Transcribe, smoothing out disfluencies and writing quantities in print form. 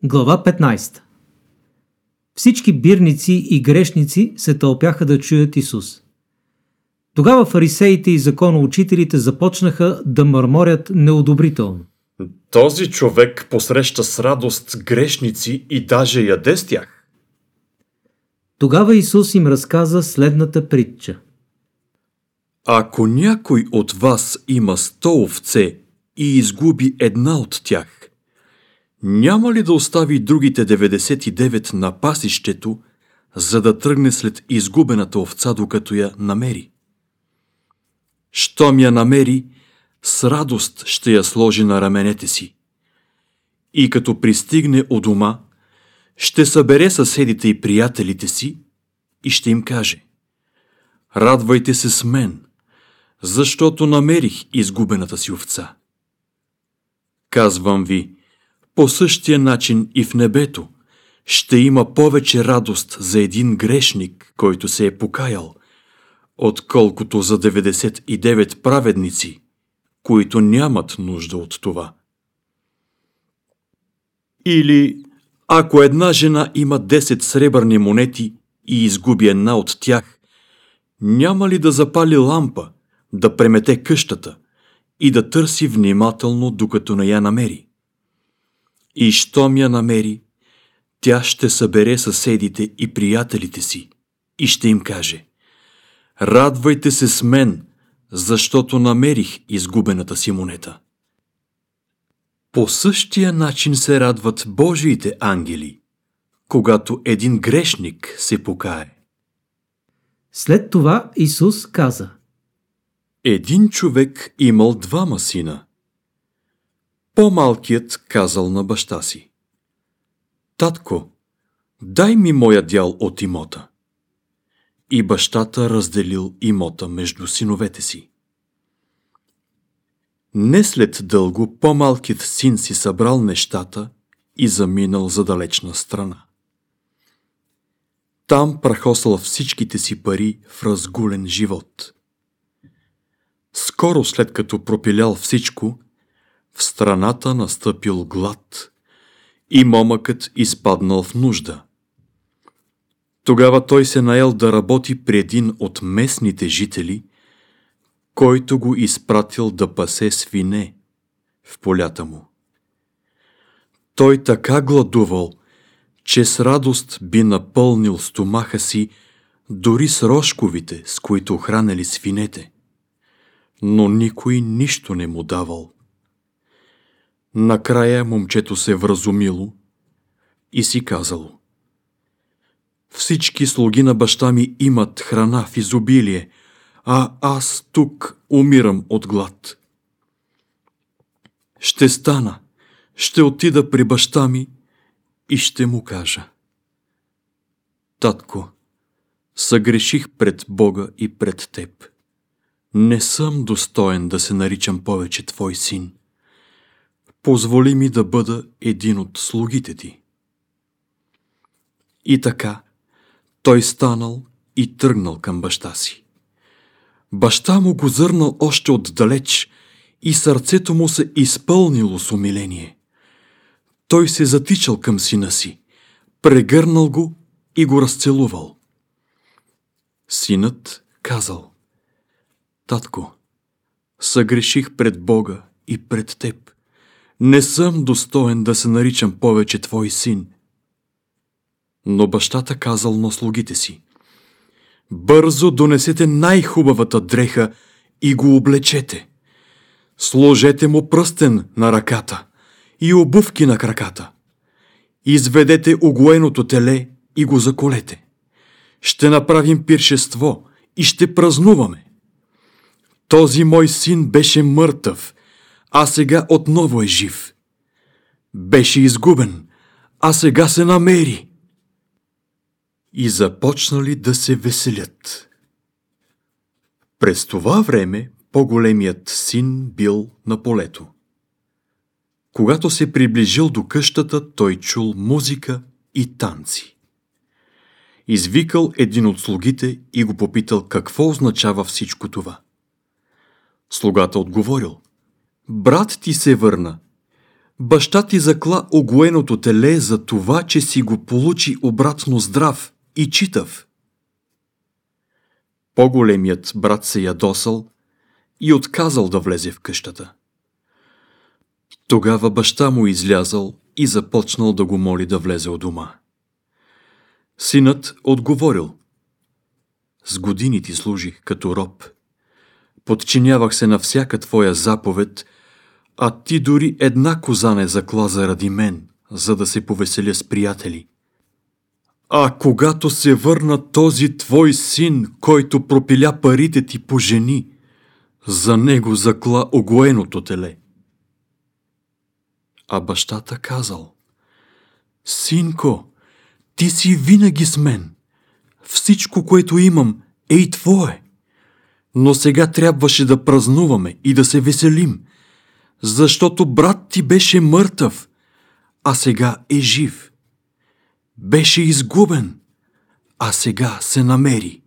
Глава 15. Всички бирници и грешници се тълпяха да чуят Исус. Тогава фарисеите и законоучителите започнаха да мърморят неодобрително. Този човек посреща с радост грешници и даже яде с тях. Тогава Исус им разказа следната притча. Ако някой от вас има 100 овце и изгуби една от тях, няма ли да остави другите 99 на пасището, за да тръгне след изгубената овца, докато я намери? Щом я намери, с радост ще я сложи на раменете си. И като пристигне у дома, ще събере съседите и приятелите си и ще им каже: радвайте се с мен, защото намерих изгубената си овца. Казвам ви, по същия начин и в небето ще има повече радост за един грешник, който се е покаял, отколкото за 99 праведници, които нямат нужда от това. Или, ако една жена има 10 сребърни монети и изгуби една от тях, няма ли да запали лампа, да премете къщата и да търси внимателно, докато не я намери? И щом я намери, тя ще събере съседите и приятелите си и ще им каже: радвайте се с мен, защото намерих изгубената си монета. По същия начин се радват Божиите ангели, когато един грешник се покае. След това Исус каза: Един човек имал 2 сина. По-малкият казал на баща си: татко, дай ми моя дял от имота. И бащата разделил имота между синовете си. Не след дълго по-малкият син си събрал нещата и заминал за далечна страна. Там прахосал всичките си пари в разгулен живот. Скоро след като пропилял всичко, в страната настъпил глад и момъкът изпаднал в нужда. Тогава той се наел да работи при един от местните жители, който го изпратил да пасе свине в полята му. Той така гладувал, че с радост би напълнил стомаха си дори с рошковите, с които хранели свинете, но никой нищо не му давал. Накрая момчето се вразумило и си казало: всички слуги на баща ми имат храна в изобилие, а аз тук умирам от глад. Ще стана, ще отида при баща ми и ще му кажа: татко, съгреших пред Бога и пред теб. Не съм достоен да се наричам повече твой син. Позволи ми да бъда един от слугите ти. И така, той станал и тръгнал към баща си. Баща му го зърнал още отдалеч и сърцето му се изпълнило с умиление. Той се затичал към сина си, прегърнал го и го разцелувал. Синът казал: татко, съгреших пред Бога и пред теб. Не съм достоен да се наричам повече твой син. Но бащата казал на слугите си: бързо донесете най-хубавата дреха и го облечете. Сложете му пръстен на ръката и обувки на краката. Изведете угоеното теле и го заколете. Ще направим пиршество и ще празнуваме. Този мой син беше мъртъв, а сега отново е жив. Беше изгубен, а сега се намери. И започнали да се веселят. През това време по-големият син бил на полето. Когато се приближил до къщата, той чул музика и танци. Извикал един от слугите и го попитал какво означава всичко това. Слугата отговорил: брат ти се върна. Баща ти закла огоеното теле за това, че си го получи обратно здрав и читав. По-големият брат се ядосал и отказал да влезе в къщата. Тогава баща му излязал и започнал да го моли да влезе у дома. Синът отговорил: с години ти служих като роб. Подчинявах се на всяка твоя заповед, а ти дори една коза не закла заради мен, за да се повеселя с приятели. А когато се върна този твой син, който пропиля парите ти по жени, за него закла огоеното теле. А бащата казал: синко, ти си винаги с мен. Всичко, което имам, е и твое. Но сега трябваше да празнуваме и да се веселим, защото брат ти беше мъртъв, а сега е жив. Беше изгубен, а сега се намери.